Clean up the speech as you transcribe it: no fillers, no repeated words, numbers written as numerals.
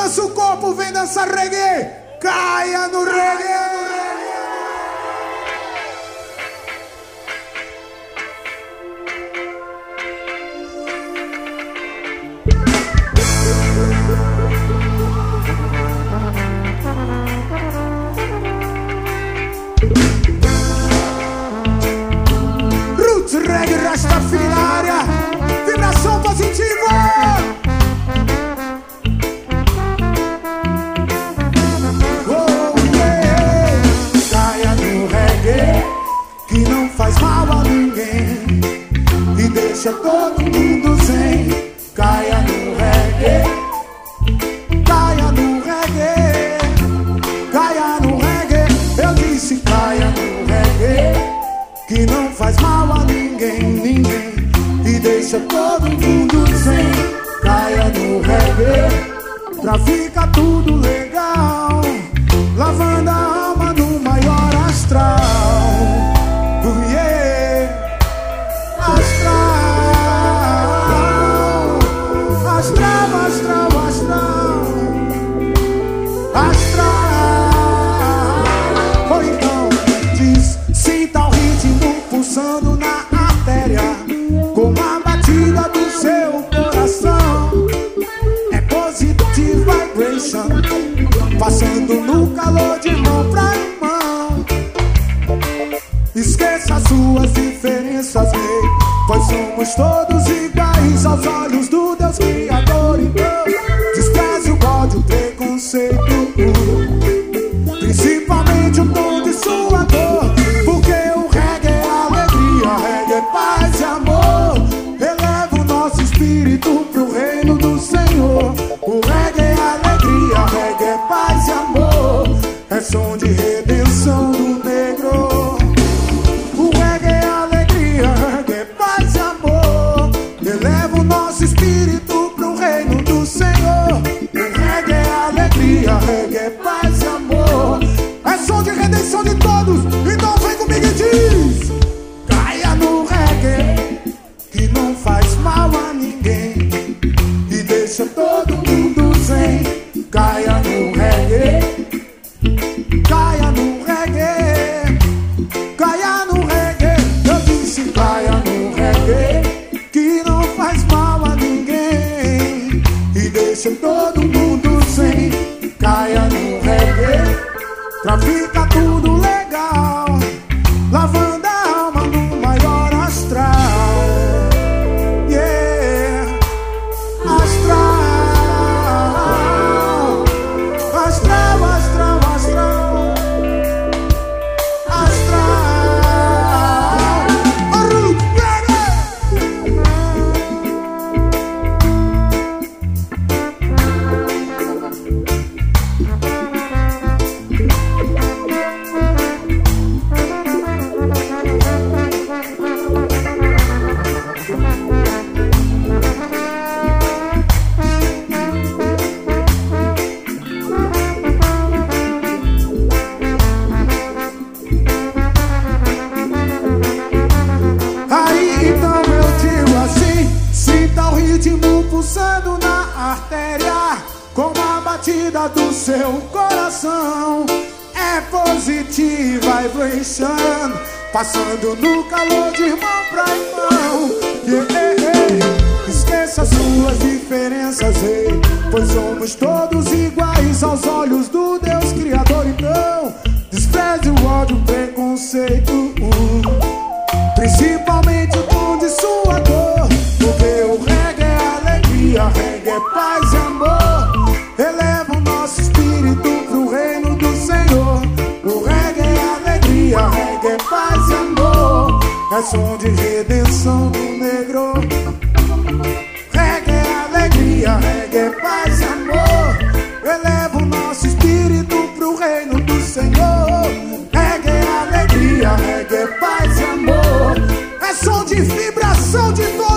balança o corpo, vem dançar reggae. Caia no reggae. Roots reggae, Rastafari na área. Vibração positiva. Que não faz mal a ninguém e deixa todo mundo zen. Caia no reggae, caia no reggae, caia no reggae. Eu disse caia no reggae, que não faz mal a ninguém, ninguém, e deixa todo mundo zen. Caia no reggae, pra ficar tudo legal, lavando a alma no maior astral. Pulsando na artéria, com a batida do seu coração. É positive vibration, passando no calor de mão pra mão. Esqueça suas diferenças, rei, pois somos todos iguais aos olhos do Deus Criador. Então, despreze o ódio, o preconceito, principalmente o tom de sua dor. Paz e amor, eleva o nosso espírito pro reino do Senhor. O reggae é alegria, reggae é paz e amor, é som de redenção do negro. O reggae é alegria, reggae é paz e amor, eleva o nosso espírito pro reino do Senhor. O reggae é alegria, reggae é paz e amor, é som de redenção de todos. Então vem comigo e diz: que não faz mal a ninguém e deixa todo mundo zen. Caia no reggae, caia no reggae, caia no reggae. Eu disse caia no reggae, que não faz mal a ninguém e deixa todo mundo zen. Caia no reggae, pra ficar tudo legal, lavando a alma no maior astral. Pulsando na artéria, com a batida do seu coração. É positive vibration, passando no calor de mão pra mão. Esqueça suas diferenças, ei, pois somos todos iguais aos olhos do Deus Criador. Então, despreze o ódio, o preconceito, principalmente o tom de sua dor. Porque o reggae é alegria, reggae é paz e amor, eleva o nosso espírito pro reino do Senhor. O reggae é alegria, reggae é paz e amor, é som de redenção do negro. Reggae é alegria, reggae é paz e amor, eleva o nosso espírito pro reino do Senhor. Reggae é alegria, reggae é paz e amor, é som de vibração de dor.